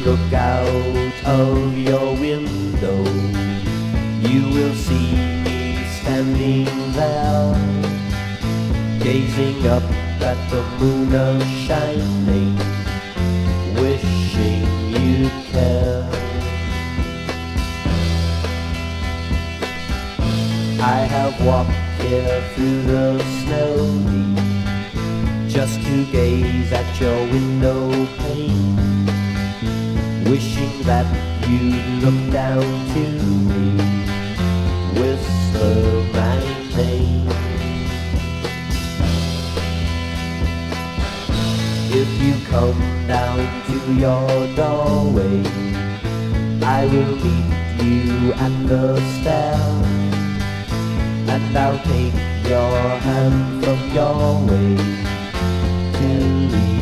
look out of your window, you will see me standing there, gazing up at the moon a-shining, wishing you'd care. I have walked here through the snow deep, just to gaze at your window pane, wishing that you'd look down to me, whisper my name. If you come down to your doorway, I will meet you at the stair, and I'll take your hand from your waist to leave.